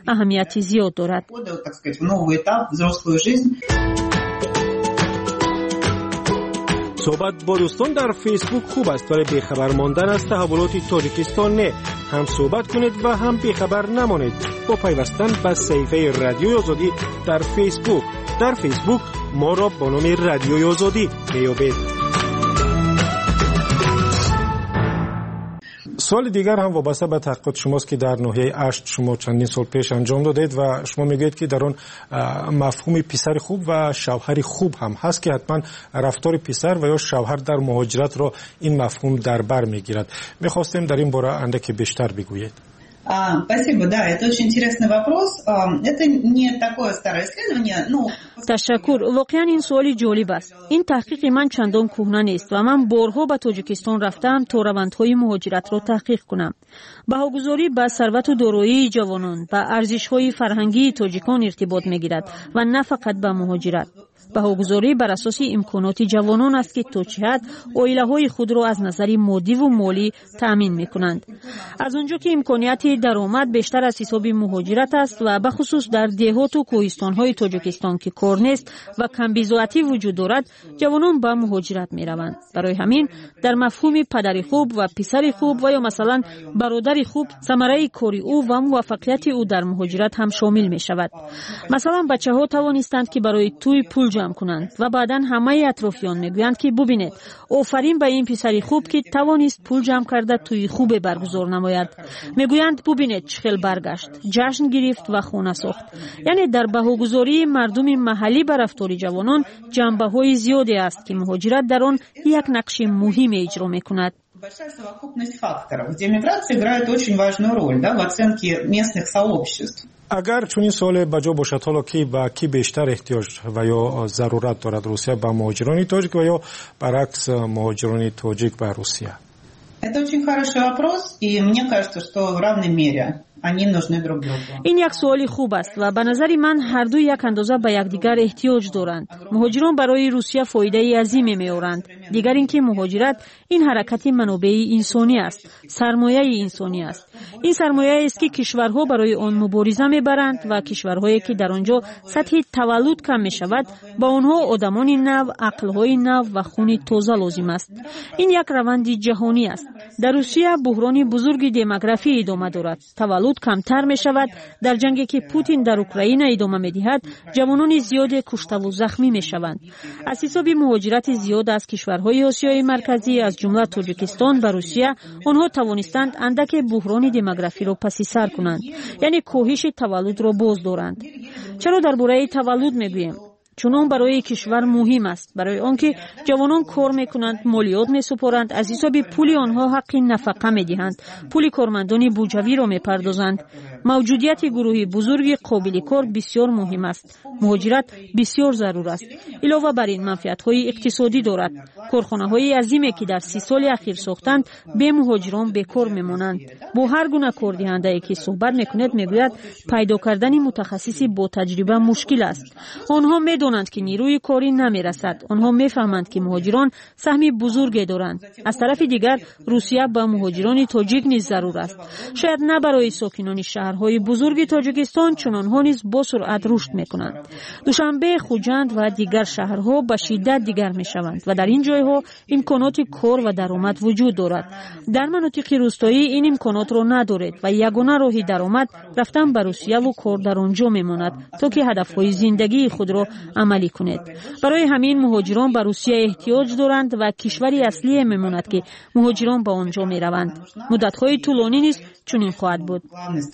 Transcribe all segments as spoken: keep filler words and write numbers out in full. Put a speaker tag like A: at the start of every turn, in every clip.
A: اهمیتی زیاد دارد.
B: صحبت با دوستان در فیسبوک خوب است ولی بیخبر ماندن از تحولات تاجیکستان نه. هم صحبت کنید و هم بیخبر نمانید با پیوستن به صفحه رادیوی آزادی در فیسبوک. در فیسبوک ما را با نام رادیوی آزادی میابید. سوال دیگر هم وابسته به تحقیقات شماست که در ناحیه اشت شما چندین سال پیش انجام دادید و شما میگویید که در آن مفهوم پسر خوب و شوهر خوب هم هست که حتما رفتار پسر و یا شوهر در مهاجرت را این مفهوم در بر میگیرد. میخواستیم در این باره اندکی بیشتر بگویید.
C: Спасибо, да, это очень интересный вопрос. Это не такое старое исследование, но...
A: تشکر. واقعا این سوالی جالب است. این تحقیق من چندان کهنه نیست و من بارها به تاجیکستان رفتم تا روندهای مهاجرت را تحقیق کنم. بهاگذاری به ثروت و دارایی جوانان به ارزش‌های فرهنگی تاجیکان ارتباط می‌گیرد و نه فقط به مهاجرت. بهاگذاری بر اساس امکانات جوانان است که تا چه حد عائله‌های خود را از نظر مادی و مالی تأمین می‌کنند. از آنجا که امکانات درآمد بیشتر از حساب مهاجرت است و به خصوص در دهات و کوهستان‌های تاجیکستان که کار نیست و کم بضاعتی وجود دارد، جوانان به مهاجرت می‌روند. برای همین در مفهوم پدر خوب و پسر خوب و یا مثلا برادر خوب ثمره کار او و موفقیت او در مهاجرت هم شامل می‌شود. مثلا بچه‌ها توانستند که برای توی پول جمع کنند و بعداً همه اطرافیان میگویند که ببینید آفرین به این پسری خوب که توانست پول جمع کرده توی خوب برگزار نماید. میگویند ببینید چخیل برگشت، جشن گرفت و خانه ساخت. یعنی در بهاگذاری مردم محلی بر رفتار جوانان جنبه‌های زیادی است که مهاجرت در آن یک نقش مهم اجرا میکند.
C: Большая совокупность факторов, где миграция играет очень важную роль, да, в оценке местных сообществ.
B: اگر چنین سوال بجا باشد حالا کی با کی بیشتر احتیاج و یا ضرورت دارد، روسیه با مهاجران تاجیک و یا برعکس مهاجران تاجیک با روسیه؟
C: Это очень хороший вопрос, и мне кажется, что в равной мере они нужны друг другу.
A: این یک سوال خوب است و به نظر من هر دو یک اندازه به یکدیگر احتیاج دارند. مهاجران برای روسیه فایده عظیمی می‌آورند. دیگر اینکه مهاجرت این حرکت منابع انسانی است، سرمایه انسانی است. این سرمایه است که کشورها برای آن مبارزه می‌برند و کشورهایی که در آنجا سطح تولد کم می‌شود با آنها آدمان نو، عقل‌های نو و خون تازه لازم است. این یک روند جهانی است. در روسیه بحران بزرگ دموگرافی ادامه دارد. تولد کمتر می شود. در جنگی که پوتین در اوکراین ادامه می دهد، جوانان زیاد کشته و زخمی می شوند. از حساب مهاجرت زیاد از کشورهای آسیای مرکزی از جمله تاجیکستان به روسیه، آنها توانستند اندک بحران دموگرافی را پس سر کنند. یعنی کاهش تولد را باز دارند. چرا درباره تولد می گوییم؟ چون آن برای کشور مهم است، برای آنکه جوانان کار میکنند، مالیات میسپارند، از حساب پول آنها حق نفقه میدهند، پول کارمندان بودجوی را میپردازند. موجودیت گروهی بزرگ قابل کار بسیار مهم است. مهاجرت بسیار ضرور است. علاوه بر این منفعت‌های اقتصادی دارد. کارخانه‌های عظیمی که در سی سال اخیر ساختند به مهاجران بیکار میمانند. با هر گونه کاردهنده‌ای که صحبت میکند میگوید پیدا کردن متخصصی با تجربه مشکل است. آنها میدانند که نیروی کاری نمیرسد. آنها میفهمند که مهاجران سهم بزرگی دارند. از طرف دیگر روسیه با مهاجران تاجیک نیز ضرور است. شاید نه برای ساکنان شهرهای بزرگ تاجیکستان، چون آنها نیز با سرعت رشد میکنند. دوشنبه، خوجند و دیگر شهرها به شدت دیگر میشوند و در این جایها امکانات کار و درآمد وجود دارد. در مناطق روستایی این امکانات را ندارد و یگانه راه درآمد رفتن به روسیه و کار در آنجا میماند تا که هدفهای زندگی خود را عملی کنید. برای همین مهاجران به روسیه احتیاج دارند و کشوری اصلی میماند که مهاجران به آنجا میروند. مدت‌های طولانی نیز چنین خواهد بود.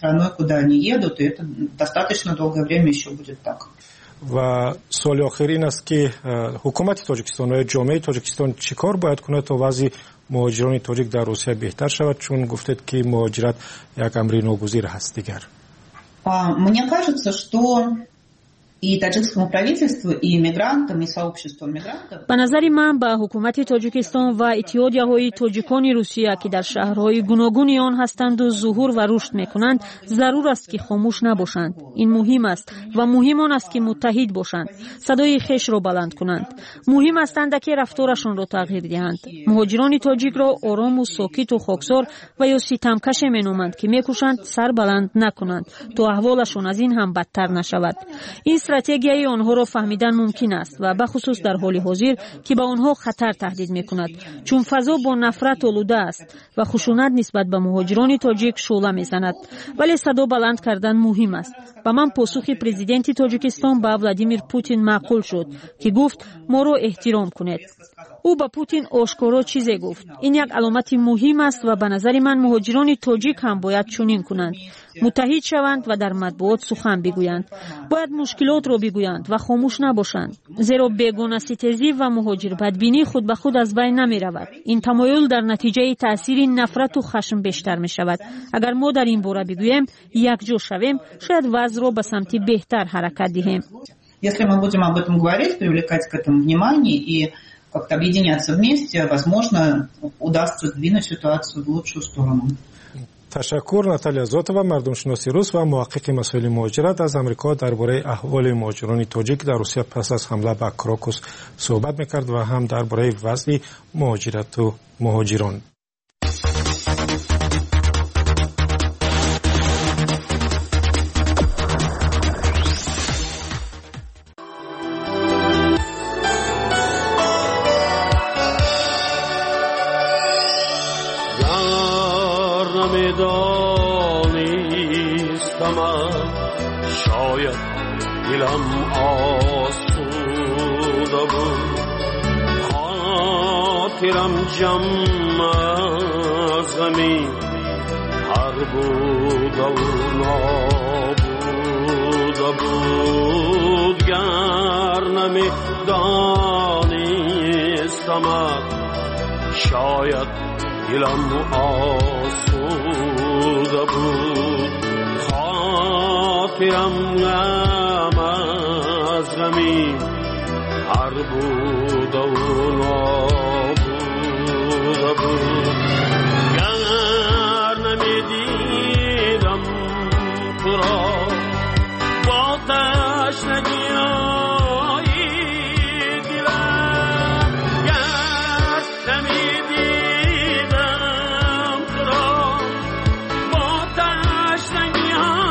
B: و سوال آخر این است که حکومت تاجیکستان و جامعه تاجیکستان چیکار باید کنه تا وضع مهاجران تاجیک در روسیه بهتر شود، چون گفتید که مهاجرت یک امر ناگزیر هست دیگر.
C: Мне кажется, что и таджикскому правительству, и мигрантам, и сообществу мигрантов.
A: ба назари ман ба ҳукумати тоҷикистон ва иттиҳодияҳои тоҷикони русия ки дар шаҳрҳои гуногуни он ҳастанду зуҳур ва рушд мекунанд зарур аст ки хомӯш набошанд. ин муҳим аст ва муҳим он аст ки муттаҳид бошанд, садои хешро баланд кунанд. муҳим аст андаке рафторашонро тағйир диҳанд. муҳоҷирони тоҷикро орому сокиту хоксор ва ё ситамкаше меноманд ки мекӯшанд сар баланд накунанд то аҳволашон аз ин ҳам бадтар нашавад. ин стратегияи онҳоро фаҳмидан мумкин аст ва бахусус дар ҳоли ҳозир ки ба онҳо хатар таҳдид мекунад, чун фазо бо нафрат олуда аст ва хушунат нисбат ба муҳоҷирони тоҷик шӯъла мезанад. вале садо баланд кардан муҳим аст. ба ман посухи президенти тоҷикистон ба Владимир Путин маъқул шуд ки гуфт моро эҳтиром кунед. ӯ ба Путин ошкоро чизе гуфт. ин як аломати муҳим аст ва ба назари ман муҳоҷирони тоҷик ҳам бояд чунин кунанд. муттаҳид шаванд ва дар матбуот сухан бигӯянд. бояд мушкилотро бигӯянд ва хомӯш набошанд. зеро бегонаситезӣ ва муҳоҷирбадбинӣ худ ба худ аз байн намеравад. ин тамоюл дар натиҷаи таъсири нафрату хашм бештар мешавад. агар мо дар ин бора бигӯем, якҷо шавем, шояд вазъро ба самти беҳтар ҳаракат диҳем.
C: Если мы будем об этом говорить, привлекать к этому внимание и как-то объединяться вместе, возможно, удастся сдвинуть ситуацию в лучшую сторону.
B: ташаккур. Наталья Зотова, мардумшиноси рус ва муҳаққиқи масоили муҳоҷират аз Амрико дар бораи аҳволи муҳоҷирони тоҷик дар Русия пас аз ҳамла ба Крокус суҳбат мекард ва ҳам дар бораи вазъи муҳоҷирату муҳоҷирон.
D: شاید دلم آسوده بود خاطرم جمع از زمین هر بوده و نابوده بود گر نمیدانستمت شاید دلم آسوده بود خاطرم غم از غمی هر بود و نابوده بود گر نمیدیدم تو را با تشنگی دلم گر نمیدیدم تو را با تشنگی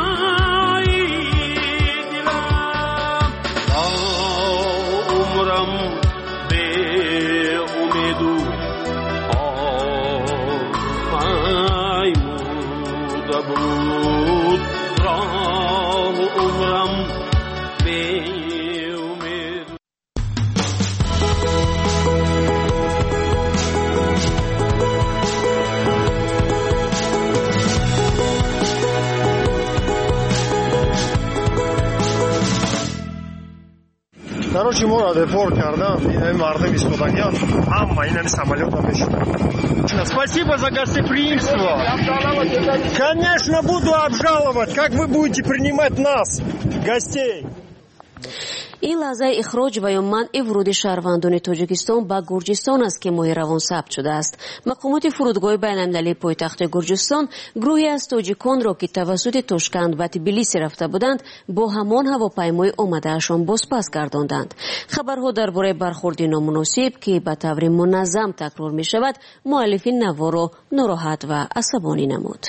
E: Короче, море депорт кардан, и мардам истодагиан, ҳама инами самолёта мешуданд. Спасибо за гостеприимство. Конечно, буду обжаловать. Как вы будете принимать нас, гостей?
F: ин лаҳзаи ихроҷ ва ё манъи вуруди шаҳрвандони тоҷикистон ба гурҷистон аст ки моҳи равон сабт шудааст. мақомоти фурудгоҳи байналмилалии пойтахти гурҷистон гурӯҳе аз тоҷиконро ки тавассути Тошканд ва Тбилисӣ рафта буданд бо ҳамон ҳавопаймои омадаашон бозпас гардонданд. хабарҳо дар бораи бархурди номуносиб ки ба таври муназзам такрор мешавад муаллифи наворо нороҳат ва асабонӣ намуд.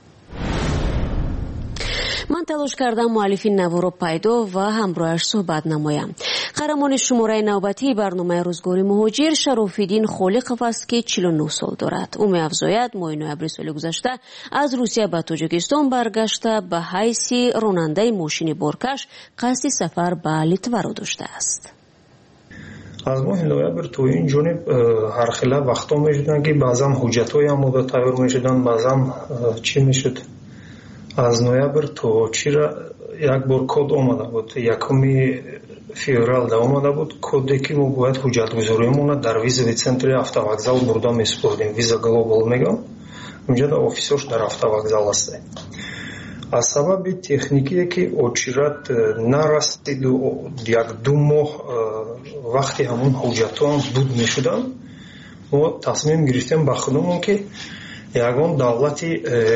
F: ман талош кардам муаллифи наворо пайдо ва ҳамроҳаш суҳбат намоям. қаҳрамони шумораи навбатии барномаи рӯзгори муҳоҷир Шарофиддин Холиқов аст ки чилу нӯ сол дорад. ӯ меафзояд моҳи ноябри соли гузашта аз Русия ба Тоҷикистон баргашта ба ҳайси ронандаи мошини боркаш қасди сафар ба Литваро доштааст.
G: аз моҳи ноябр то ин ҷониб ҳархела вақтҳо мешуданд ки баъзан ҳуҷҷатҳои омода тайёр мешуданд, баъзан чӣ мешуд. аз ноябр то чира як бор код омада буд, якуми феврал да омада буд коде ки мо бояд ҳуҷҷатгузориамона дар визави центри автовокзал бурда месупурдем. Виза глобал мегам, унҷа да офисош дар автовокзал ҳастем. аз сабаби техникие ки очират нарасиду як ду моҳ вақти ҳамун ҳуҷҷатҳоам буд мешудам, мо тасмим гирифтем ба худамон ки ягон давлати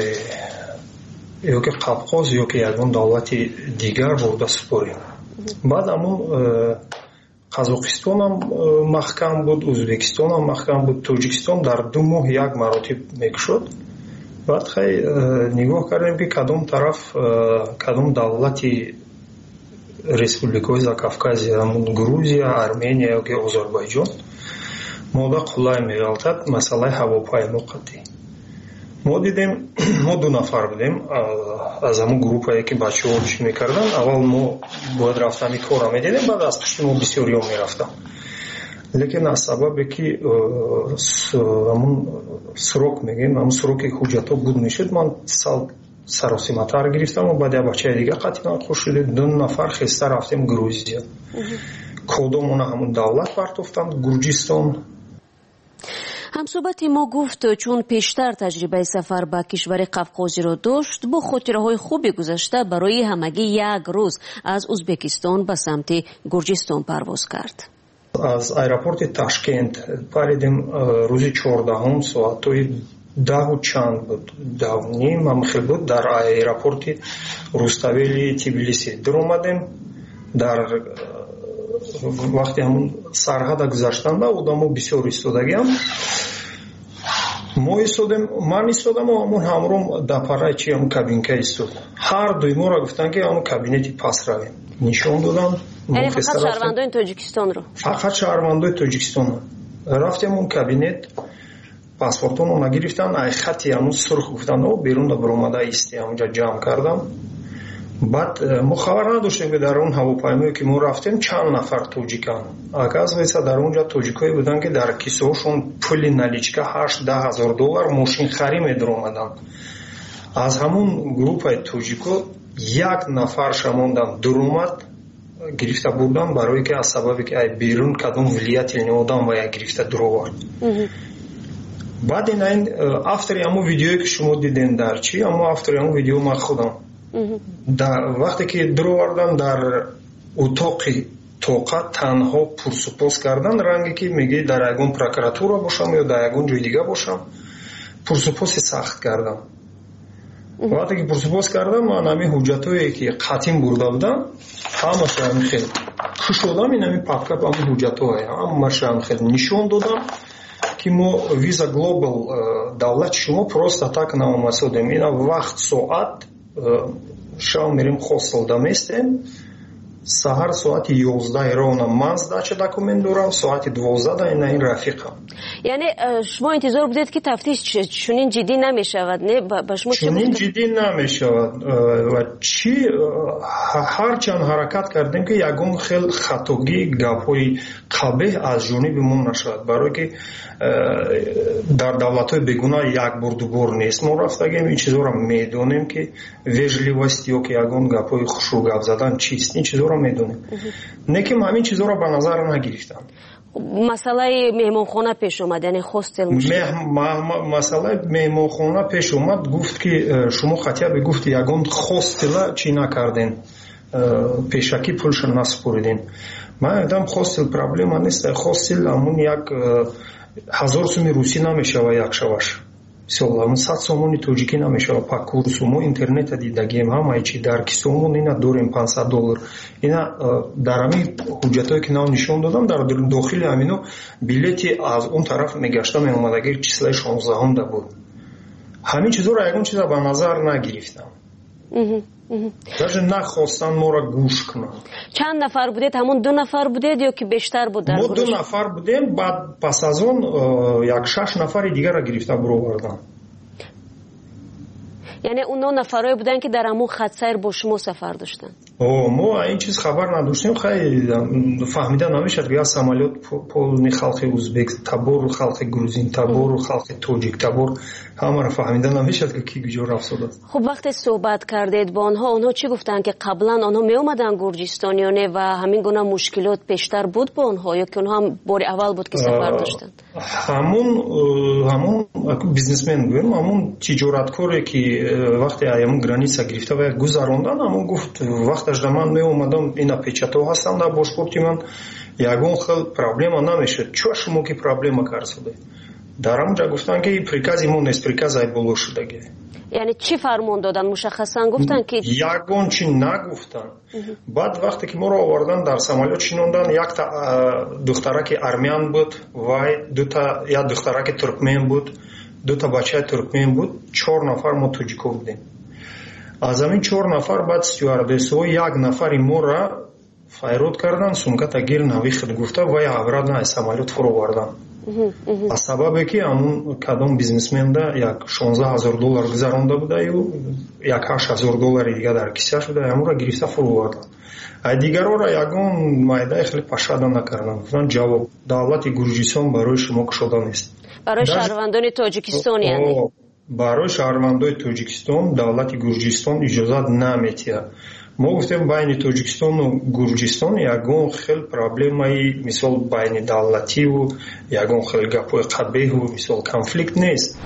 G: ёки қавқоз ёки ягон давлати дигар бурда супорем. баъд ҳамун қазоқистонам маҳкам буд, ӯзбекистонам маҳкам буд, тоҷикистон дар ду моҳ як маротиб мекушод. баъд хай нигоҳ кардем ки кадом тараф кадом давлати республикаҳои Закавказия, Грузия, Армения ёки Озарбойҷон мода қулай меғалтад масъалаи ҳавопаймо қатъӣ. мо дидем, мо ду нафар будем аз ҳамун группае ки бачаҳо чӣ мекардан. аввал мо бояд рафтани кора медидем, баъд аз пишти мо бисёриҳо мерафтам. лекин аз сабабе ки ҳамун срок мегӯем, ҳамун сроки ҳуҷҷатҳо буд мешуд, ман сал саросиматар гирифтам. баъд як бачаи дига қатъи нақл шуд, ду нафар хеста рафтем Грузия. кодомона ҳамун давлат партофтанд, Гурҷистон.
F: ҳамсӯҳбати мо гуфт чун пештар таҷрибаи сафар ба кишвари қавқозиро дошт, бо хотираҳои хуби гузашта барои ҳамагӣ як рӯз аз Узбекистон ба самти Гурҷистон парвоз кард.
G: аз аэропорти Ташкент паридем рӯзи чордаҳум соатҳои даҳу чанд буд, даҳу ним амхел буд. дар аэропорти Руставели Тбилиси дур омадем. дар вақти ҳамун сарҳада гузаштанда одамо бисёр истодагиам. мо истодем, ман истодам, ҳамун ҳамром дапараи чи ҳамун кабинка истод. ҳар дуи моро гуфтанд ки ҳамун кабинети пас равем. нишон додам.
F: яъне фақат шаҳрвандои Тоҷикистонро?
G: фақат шаҳрвандои Тоҷикистон. рафтем ҳамун кабинет, паспортоно нагирифтанд, ай хати ҳамун сурх гуфтанд о берун баромада исти, ҳамунҷа ҷамъ кардам. баъд мо хабар надоштем ки дар он ҳавопаймое ки мо рафтем чанд нафар тоҷиканд. оказывается дар онҷа тоҷикое буданд ки дар кисаҳошон пули наличка ҳашт даҳ ҳазор доллар мошинхарӣ медаромаданд. аз ҳамун группаи тоҷико як нафар шамондан дуромад гирифта бурдан, барое ки аз сабабе ки ай берун кадом влиятелни одам ва як гирифта дуровард. баъд ин автори ҳамун видеое ки шумо дидем дар чи, ҳамун автори ҳамун видео ман худам вақте ки дуровардан дар утоқи тоқа танҳо пурсупос кардан, ранге ки меги дар ягон прокуратура бошам ё дар ягон ҷои дига бошам, пурсупоси сахт кардам. вақте ки пурсупос кардам, ман ҳамин ҳуҷҷатое ки қатъин бурда будам ҳамаша хел кушодам. ин ҳамин папка ҳамин ҳуҷҷатое ҳамаша хел нишон додам ки мо Visa Global давлати шумо просто так наомасодем. ина вақт соат шам мерим хостелда местем. саҳар соати ёздаҳ ровна ман сдача документ дорам, соати дувоздаҳ ина ин рафиқам.
F: яъне шумо интизор будед ки тафтиш чунин ҷиддӣ намешавад, не? ба шумо
G: чунин ҷиддӣ намешавад ва чи ҳарчанд ҳаракат кардем ки ягон хел хатогӣ гапҳои қабеҳ аз ҷониби мо нашавад, барое ки дар давлатҳои бегуна як бор дубор нест мо рафтагем. ин чизоро медонем ки вежливост ё ки ягон гапҳои хушрӯ гап задан чист, ин чизоро медонем. не ки ҳамин чизоро ба назар нагирифтам.
F: масъалаи меҳмонхона пеш омад, яъне хостел
G: масъалаи меҳмонхона пеш омад. гуфт ки шумо хатия бигуфт ягон хостела чӣ накарден, пешакӣ пулша насупориден. ман гуфтам хостел проблема нест, хостел ҳамун як ҳазор сӯми русӣ намешава як шаваш, мисол сад сомони тоҷикӣ намешава пак курсу. мо интернета дидагием ҳамаи чи дар кисомон ина дорем пансад доллар. ина дар ҳамин ҳуҷҷатое ки нав нишон додам, дар дохили ҳамино билети аз он тараф мегашта меомадаги числаи шонздаҳумда буд. ҳамин чизоро ягон чиза ба назар нагирифтам. даже нахостанд моро гӯш кунанд.
F: чанд нафар будед? ҳамон ду нафар будед ё ки бештар буд?
G: мо ду нафар будем. баъд пас аз он як шаш нафари дигара гирифта буровардам.
F: яъне оно нафарое буданд ки дар ҳамон хатсайр бо шумо сафар доштанд?
G: о мо ин чиз хабар надоштем. хеле фаҳмида намешад ки аз самолёт полни халқи узбек, табор халқи грузин, табор халқи тоҷик, табор ҳамаро фаҳмида намешад ки ки куҷо рафтодааст.
F: хуб, вақте суҳбат кардед бо онҳо, онҳо чӣ гуфтанд ки қаблан онҳо меомаданд Гурҷистон ё не ва ҳамин гуна мушкилот пештар буд бо онҳо ё ки онҳо ҳам бори аввал буд ки сафар доштанд?
G: ҳамун ҳамун бизнесмен гӯем, ҳамун тиҷораткоре ки вақте аяму граница гирифта ва як гузарондан амон гуфт вақташ да ман меомадам ина печато ҳастам дар бошпорти ман ягон хел проблема намешуд. чӯ шумо ки проблема карсуде? дар амуҷа гуфтан ки прикази мо нест, приказ айболо шудаги.
F: یعنی چی فرمان دادن؟ مشخصا گفتن که
G: یگان چی نگفتن. بعد وقتی که ما رو آوردن در سمالیات شینوندن، یک تا دخترک ارمیان بود و دو تا یا دخترک ترکمن بود، دو تا بچه ترکمن بود، چهار نفر ما توجیکو بودیم. از همین چهار نفر بعد استیواردس‌ها یک نفر ما را فایرود کردن، سومکا تا گیر نویخت گفته و یا آوردن از سمالیات فرو آوردن. از سببی که همون کدام بیزنسمن دا یک شانزده هزار دلار گذرانده بوده و یک هشت هزار دلار دیگه در کیسه شده، همون را گرفته فرو آوردن. دیگر را یگان مایده خیلی پشاده نکردن. گفتن جواب دولت گرجستان برای شما کشاده نیست.
F: برای شهروندان تاجیکستان یعنی
G: برای شهروندان تاجیکستان دولت گرجستان اجازه نمیده. ما گفتیم بین تاجیکستان و گرجستان یگان خیلی پرابلمای مثال بین دولتی و یگان خیلی گپای قبیح و مثال کنفلیکت نیست.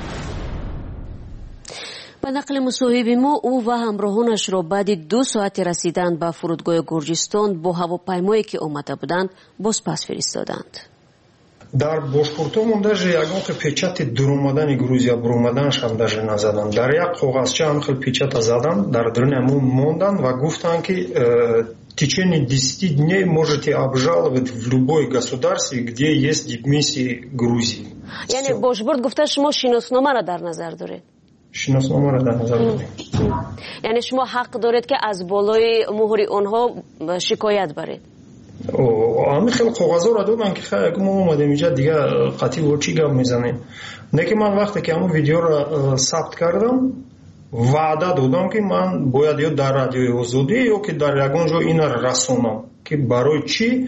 F: به نقل مصاحب ما او و همراهانش را بعد دو ساعت رسیدن به فرودگاه گرجستان با هواپیمایی که آمده بودند باز پس فرستادند.
G: در باشپورتمون даже ягон хел печати дуромадани Грузия буромаданаш ҳам даже назадан. Дар як коғазча ҳам хел печата задан, дар даруни ҳамон мондан ва гуфтанд ки в течение десяти дней можете обжаловать в любой государстве, где есть дипмиссии Грузии.
F: یعنی باشبورد گفته شما شناسنامه را در نظر دارید.
G: شناسنامه را در نظر دارید.
F: یعنی شما حق دارید که از بالای مهر آنها شکایت برید.
G: همین خیلی کاغذها را دادن که خیلی ما اومدیم اینجا دیگه قطعی و چی گپ میزنیم. نه که من وقتی که همون ویدیو را ثبت کردم وعده دادم که من باید یا در رادیوی آزادی یا که در یگان جا اینا را رسونم که برای چی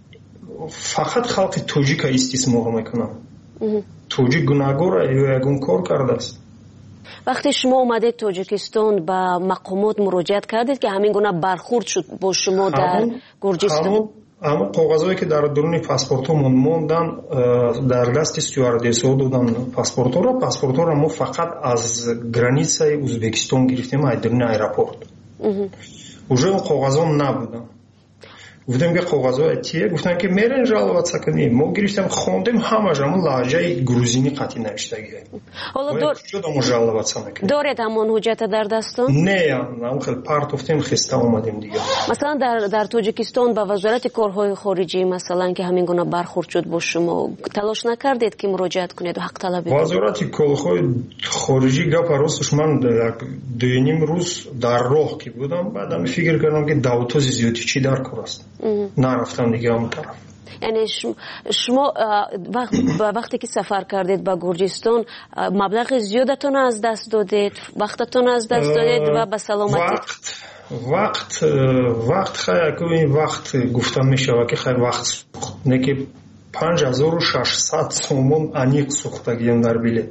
G: فقط خلق تاجیک استثمار میکنم. تاجیک گناهگار یا یگان کار کرده است.
F: وقتی شما اومدید تاجیکستان به مقامات مراجعت کردید که همین گونه برخورد شد با شما در گرجستان؟
G: اما کاغذایی که در درون پاسپورتمون موندن در دست استیواردس‌ها دادن پاسپورت را پاسپورت را ما فقط از گرانیسه ازبکستان گرفتیم از درون ایرپورت. уже اون کاغذها نبودن. گفتم که کاغذها چیه؟ گفتن که میرن жаловаться کنیم. ما گرفتیم خوندیم همش همون لهجه گروزینی قطعی نوشتگیه.
F: حالا دور
G: شدم жаловаться نکنیم.
F: دارید همون حجت در دستان؟
G: نه، اون خیلی پارت افتیم خسته اومدیم دیگه.
F: مثلا در در تاجیکستان با وزارت کارهای خارجی مثلا که همین گونه برخورد شد با شما تلاش نکردید که مراجعت کنید و حق طلبی کنید؟
G: وزارت کارهای خارجی گپ راستش من دو نیم روز در راه کی بودم بعدم فکر کردم که دعوت زیادی چی در کار است. نرفتم دیگه اون طرف.
F: یعنی شما وقت وقتی که سفر کردید به گرجستان مبلغ زیادتون از دست دادید، وقتتون از دست دادید و به سلامتی
G: وقت وقت وقت خیلی وقت گفتم میشه که خیلی وقت سوخت نه که پنج هزار و ششصد سومون انیق سوختگیم در بلیط.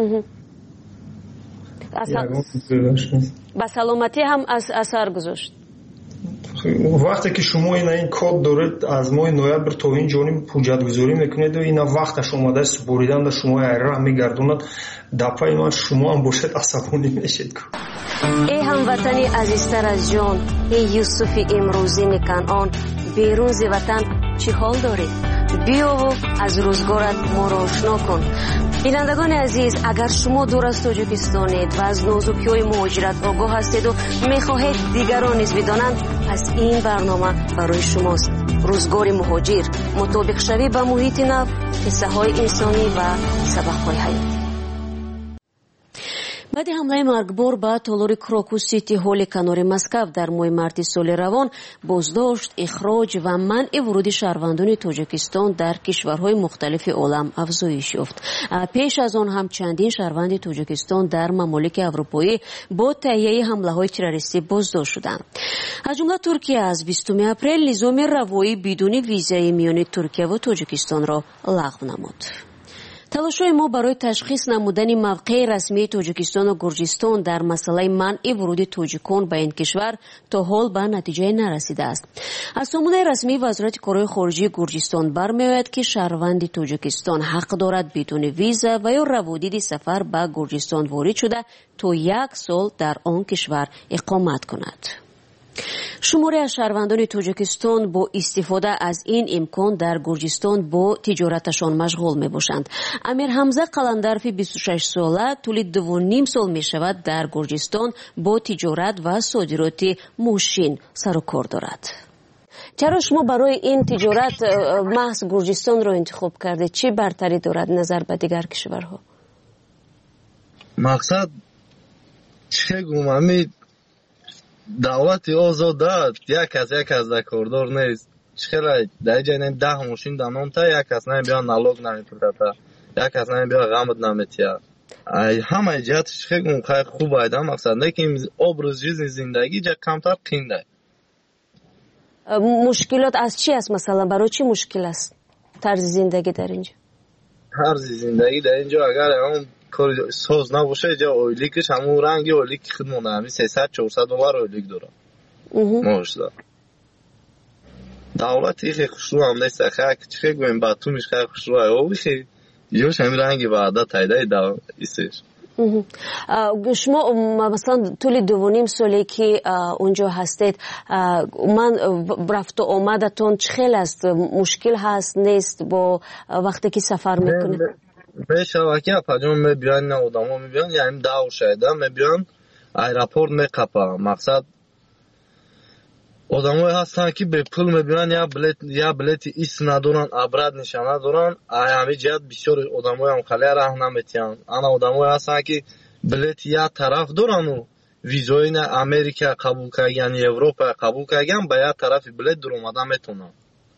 F: به سلامتی هم از اثر گذاشت.
G: وقتی که شما این این کد دارید از ماه نوامبر تا این جانب حجت گذاری میکنید و اینا وقتش اومده سپوریدن در شما ایره میگردوند دپای من شما هم باشد عصبانی میشید.
F: ای هموطنی عزیزتر از جان، ای یوسف امروزی کنعان، بیرون ز وطن چی حال دارید؟ بیا و از روزگارت ما را آشنا کن. بینندگان عزیز، اگر شما دور از تاجیکستانید و از نازکی‌های مهاجرت آگاه هستید و میخواهید دیگران نیز بدانند، پس این برنامه برای شماست. روزگار مهاجر، مطابق شوی به محیط نو، قصه های انسانی و سبق های حیات. بعد حمله مرگبار به تالار کراکوس سیتی هال کنار مسکو در ماه مارس سال روان بازداشت، اخراج و منع ورود شهروندان تاجیکستان در کشورهای مختلف عالم افزایش یافت. پیش از آن هم چندین شهروند تاجیکستان در ممالک اروپایی با تهیه حمله‌های تروریستی بازداشت شدند. از جمله ترکیه از بیستم اپریل نظام روایی بدون ویزای میان ترکیه و تاجیکستان را لغو نمود. талошҳои мо барои ташхис намудани мавқеи расмии тоҷикистону гурҷистон дар масъалаи манъи вуруди тоҷикон ба ин кишвар то ҳол ба натиҷае нарасидааст. аз сомонаи расмии вазорати корҳои хориҷии гурҷистон бармеояд ки шаҳрванди тоҷикистон ҳақ дорад бидуни виза ва ё раводиди сафар ба гурҷистон ворид шуда то як сол дар он кишвар иқомат кунад. шуморе аз шаҳрвандони тоҷикистон бо истифода аз ин имкон дар гурҷистон бо тиҷораташон машғул мебошанд. амир ҳамза қаландарови бисту шаш сола тӯли дувоним сол мешавад дар гурҷистон бо тиҷорат ва содироти мошин сару кор дорад. чаро шумо барои ин тиҷорат маҳз гурҷистонро интихоб кардед? чӣ бартарӣ дорад назар ба дигар кишварҳо?
H: мақсад чӣ гумами давлати озода як аз як аз да кордор нест. чихела даҷа не даҳ мошин данонта як аз не биё налог намепурата, як аз не биё ғамд наметия. ҳамаи ҷиҳати чихегум хай хуб айда мақсад лекин образ жизни зиндагӣ ҷа камтар қинда.
F: мушкилот аз чӣ аст? масалан барои чӣ мушкил аст тарзи зиндагӣ дар инҷо?
H: тарзи зиндагӣ дар инҷо агар он кори соз набоша ҷа ойликаш ҳамун ранги ойлики худ монда ҳами сесад чорсад доллар ойлик дора моҳшда. давлати ихе хушрӯ ҳам неста хак чихе гӯем ба тумиш хай хушрӯ ай овихе ёш ҳами ранги баъда тайдаи да исеш.
F: шумо масалан тӯли дувоним соле ки унҷо ҳастед, ман рафту омадатон чӣ хел аст? мушкил ҳаст нест бо вақте ки сафар мекунед?
H: мешавад ки апаҷон мебиён на одамо мебиён яъни давр шайда мебиён аэропорт меқапа. мақсад одамое ҳастанд ки бепул мебиён я билет я билети ис надоранд, абрат нишона надоранд. ҳамин ҷиҳат бисёр одамоям хале раҳ наметиҳанд. ана одамое ҳастанд ки билети як тараф дорану визои на Америка қабул кардаган, Европа қабул кардаган ба як тарафи билет дуромада метавонанд.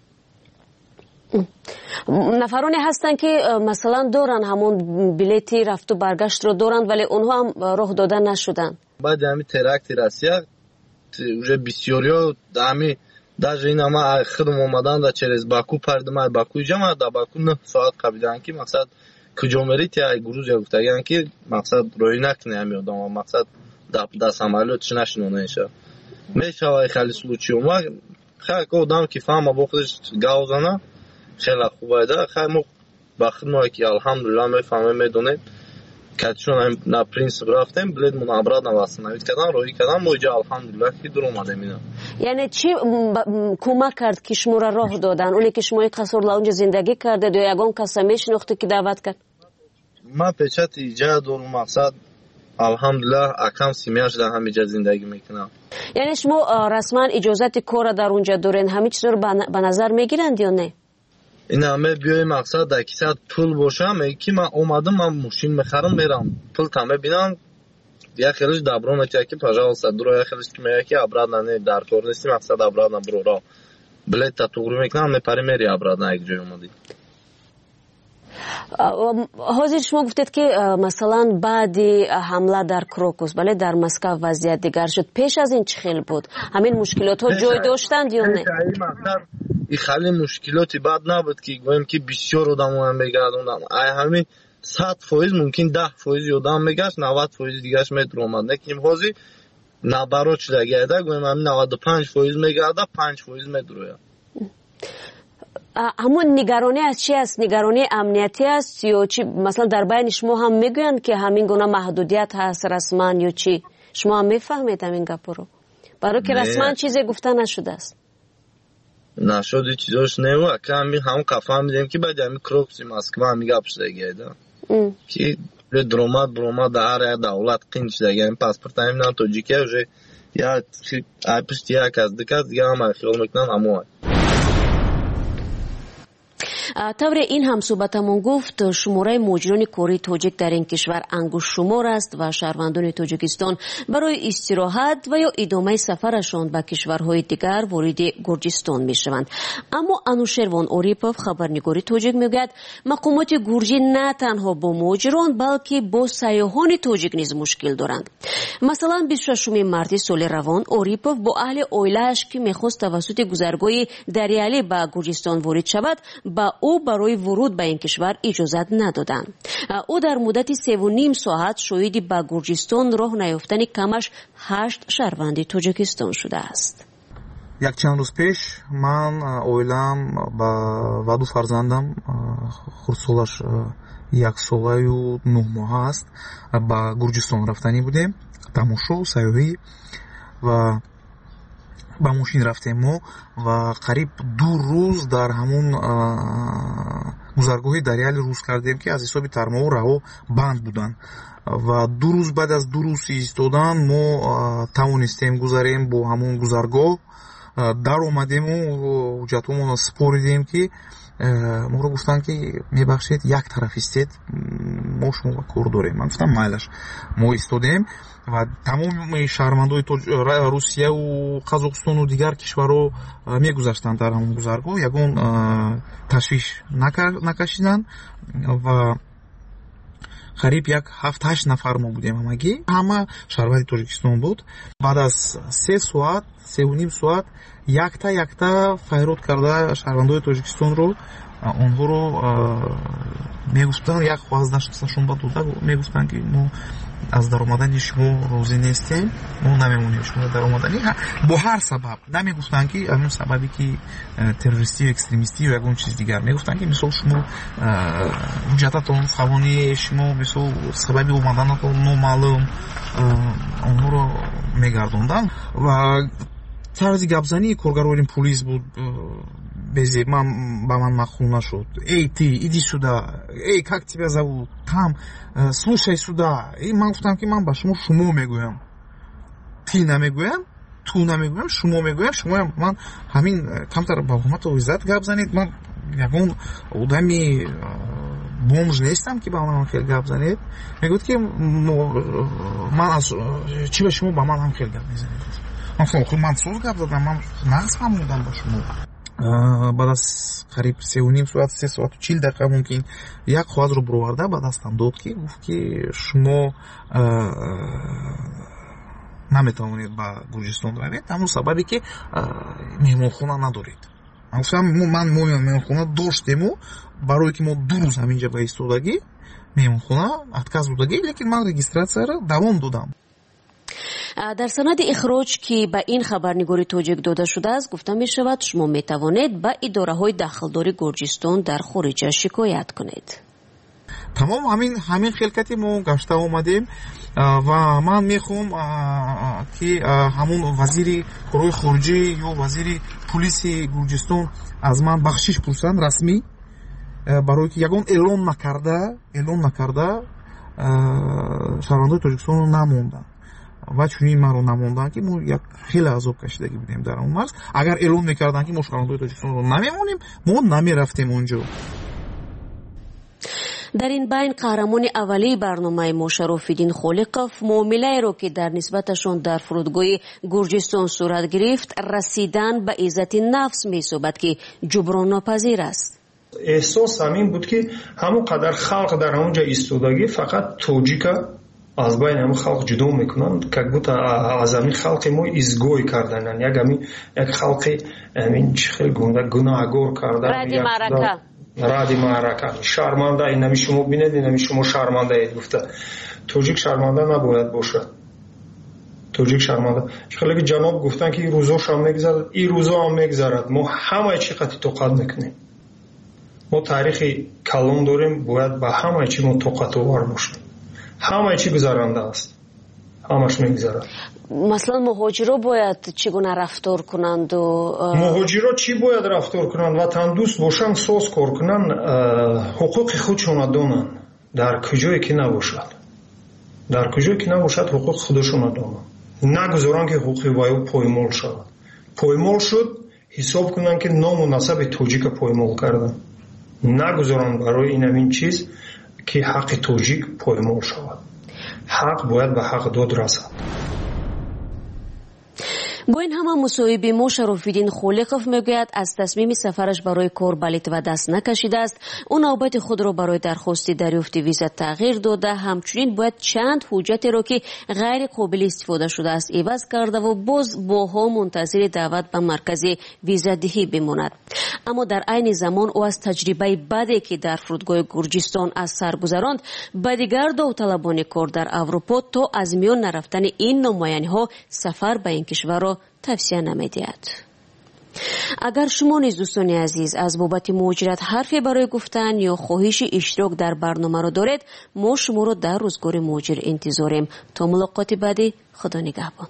F: нафароне ҳастанд ки масалан доранд ҳамон билети рафту баргаштро доранд вале онҳо ҳам роҳ дода нашуданд.
H: баъди ҳамин теракти Россия уже бисёриё ҳами даже ин ама худм омаданда через Баку пардима Баку ҷама да Баку нӯҳ соат қабидан ки мақсад куҷо мерид я Грузия гуфтаган ки мақсад роҳӣ накуни ҳами одама мақсад да самолётиш нашинонеша мешава хали случай ома хай одам ки фаҳма бо худаш гав зана хела хуб айда хай мо ба худмо ки алҳамдулилла мефаҳмем медонем катишон на принцип рафтем билетмон обратно восстановить кардан роҳӣ кардан мо иҷа алҳамдулилла ки дур омадем. ина
F: яъне чӣ кӯмак кард ки шуморо роҳ додан? оне ки шумо як сор ла унҷо зиндагӣ кардед ё ягон каса мешинохтед ки даъват кард?
H: ман печати иҷа дорум мақсад алҳамдулилла акам семьяш дар ҳамиҷа зиндагӣ мекунам.
F: яъне шумо расман иҷозати корро дар унҷа дорен, ҳамин чизро ба назар мегиранд ё не?
H: ина мебиёи мақсад дар кисат пул боша меги ки ман омадам ман мошин мехарам мерам пул та мебинам як хелиш даброн метия ки пожалуйста дуро як хелиш ки мега ки обратно не дар кор нести мақсад обратно буро билета туғри мекунам мепари мери обратно як ҷой омадӣ.
F: ҳозир шумо гуфтед ки масалан баъди ҳамла дар Крокус бале дар Москва вазъият дигар шуд. пеш аз ин чӣ хел буд? ҳамин мушкилотҳо ҷой доштанд ё не?
H: и хали мушкилоти бад набуд ки гӯем ки бисёр одамоа мегардонданд. ай ҳамин сад фоиз мумкин даҳ фоизи одам мегашт, навад фоизи дигараш медуромад. лекин ҳозир набарот шуда гайда гӯем ҳамин наваду панҷ фоиз мегарда, панҷ фоиз медурояд.
F: ҳамун нигаронӣ аз чи аст? нигаронии амниятӣ аст ё чи? масалан дар байни шумо ҳам мегӯянд ки ҳамин гуна маҳдудият ҳаст расман ё чи? шумо ҳам мефаҳмед ҳамин гапҳоро? барое ки расман чизе гуфта нашудааст.
H: нашуди чизош нева ками ҳам кафаҳмидем ки баъди ҳами Крокуси Москва ҳами гап шудагиайда ки дуромад буромад дар ҳар як давлат қин шудагиам паспорт ҳаминам тоҷикия уже як ай пишти як аз дикас дига ҳама хиёл мекунанд ҳамоай.
F: тавре ин ҳамсӯҳбатамон гуфт шумораи муҳоҷирони кории тоҷик дар ин кишвар ангушшумор аст ва шаҳрвандони тоҷикистон барои истироҳат ва ё идомаи сафарашон ба кишварҳои дигар вориди гурҷистон мешаванд. аммо Анушервон Орипов, хабарнигори тоҷик, мегӯяд мақомоти гурҷӣ на танҳо бо муҳоҷирон балки бо сайёҳони тоҷик низ мушкил доранд. масалан бисту шашуми марти соли равон Орипов бо аҳли оилааш ки мехост тавассути гузаргоҳи Дариалӣ ба гурҷистон ворид шавад ба به او برای ورود به این کشور اجازت ندادند. او در مدت سه و نیم ساعت شاهد به گرجستان راه نیافتن کمش هشت شهروند تاجیکستان شده است.
I: یک چند روز پیش من اویلم با و دو فرزندم خردسالش یک ساله و نه ماه است با گرجستان رفتنی بودیم تماشا سیاحی و با ماشین رفتیم ما و قریب دو روز در همون گذرگاه دریای روز کردیم که از حساب ترما و رها بند بودن و دو روز بعد از دو روز ایستادن ما توانستیم گذاریم با همون گذرگاه در اومدیم و حجتمون سپاریدیم که ما رو گفتن که میبخشید یک طرف استید ما شما کار داریم. من گفتم مایلش ما ایستادیم و تمام شهروندای روسیه و قزاقستان و دیگر کشورها میگذاشتن در همون گذرگاه یگون تشویش نکشیدن و قریب یک هفت هشت نفر ما بودیم همگی همه شهروند تاجیکستان بود. بعد از سه ساعت سه و نیم ساعت якта якта файрод карда шаҳрвандои тоҷикистонро онҳоро мегуфтанд як хвазнашон ба дода мегуфтанд ки мо аз даромадани шумо розӣ нестем мо намемонем шумо даромадани бо ҳар сабаб намегуфтанд ки ҳамон сабаби ки террористию экстремистию ягон чиз дигар мегуфтанд ки мисол шумо ҳуҷҷататон фавони шумо мисол сабаби омаданатон номаълум онҳоро мегардонданд ва тарзи гапзании коргарони пулис буд безе ман ба ман махул нашуд. Эй ты иди сюда, эй как тебя зовут, там слушай сюда. И ман гуфтам ки ман ба шумо шумо мегӯям, ти намегӯям, ту намегӯям, шумо мегӯям. Шумо ман ҳамин камтар ба ҳурмату иззат гап занед. Ман ягон одами бомж нестам ки ба ман хел гап занед. Мегӯяд ки ман аз чи ба шумо ба ман ҳам хел гап мезанед. من خب من سوز گپ زدم من نقص فهمیدم با شما. بعد از قریب سه و نیم ساعت سه ساعت و چهل دقیقه ممکن یک خواهد رو برآورده بعد دستم داد که گفت که شما نمیتوانید با گرجستان روید همون سببی که مهمانخانه ندارید. من گفتم من مهمانخانه داشتیم و برای که ما دو روز همینجا با ایستادگی مهمانخانه отказ دادگی لیکن من رجیستراسیا را دوام دادم.
F: در سند اخراج که به این خبرنگاری تاجیک داده شده است گفته می شود شما می توانید به اداره های داخلداری گرجستان در خارج شکایت کنید.
I: تمام همین همین خلقتی ما گشته آمدیم و من میخوام که همون وزیر کارهای خارجه یا وزیر پلیس گرجستان از من بخشش پرسند رسمی برای که یگان اعلام نکرده اعلام نکرده شهروندان تاجیکستان رو نموندن و چونین ما رو نموندن که ما یک خیلی عذاب کشیدگی بودیم در اون مرز. اگر اعلام میکردن که ما شهروندان تاجیکستان رو نمیمونیم ما نمیرفتیم اونجا.
F: در این بین قهرمان اولی برنامه ما شراف‌الدین خالقов معامله‌ای را که در نسبتشان در فرودگاه گرجستان صورت گرفت رسیدن به عزت نفس می‌یابد که جبران ناپذیر است.
G: احساس همین بود که همون قدر خلق در اونجا ایستادگی فقط توجیکا از بین همون خلق جدا میکنن که گوت از همین خلق ما ازگوی کردن یک همین یک خلقی همین خیلی گنده گناهگار کردن
F: ردی معرکه
G: ردی معرکه شرمنده این نمی شما بینید این نمی شما شرمنده اید گفته توجیک شرمنده نباید باشد توجیک شرمنده خیلی جناب گفتن که این روزاش هم میگذرد این روزا هم میگذرد ما همه چی قطعی توقت میکنیم ما تاریخی کلان داریم باید به همه چی ما توقت آور باشیم همه چی گذرانده است همش میگذرد.
F: مثلا مهاجرا باید چگونه رفتار کنند و
G: مهاجرا چی باید رفتار کنند وطن دوست باشند ساز کار کنند حقوق خودشون دانند در کجایی که نباشد در کجایی که نباشد حقوق خودشون دانند نگذارند که حقوق وایو پایمال شود پایمال شد حساب کنند که نام و نسب توجیک پایمال کردن نگذارند برای این همین چیز که حق توجیک پایمال شود حق باید به حق داد رسد.
F: با این همه مصاحبه ما شراف‌الدین خالقов میگوید از تصمیم سفرش برای کار به لیتوا دست نکشیده است. او نوبت خود را برای درخواست دریافت ویزا تغییر داده، همچنین باید چند حجتی را که غیر قابل استفاده شده است عوض کرده و باز باها منتظر دعوت به مرکز ویزا دهی بماند. اما در عین زمان او از تجربه بدی که در فرودگاه گرجستان از سر گذراند به دیگر داوطلبان کار در اروپا تا از میان نرفتن این نماینده‌ها سفر به این کشور را توصیه نمی‌دهد. اگر شما نیز دوستان عزیز از بابت مهاجرت حرفی برای گفتن یا خواهش اشتراک در برنامه را دارید، ما شما را در روزگار مهاجر انتظاریم. تا ملاقات بعدی، خدا نگهبان.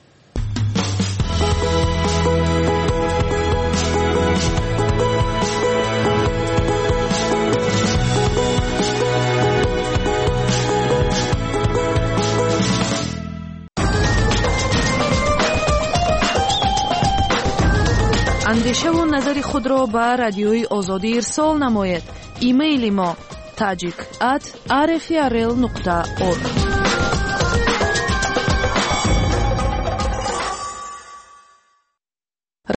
J: اندیشه و نظر خود را به رادیوی آزادی ارسال نماید. ایمیل ما tajik at r f r l dot org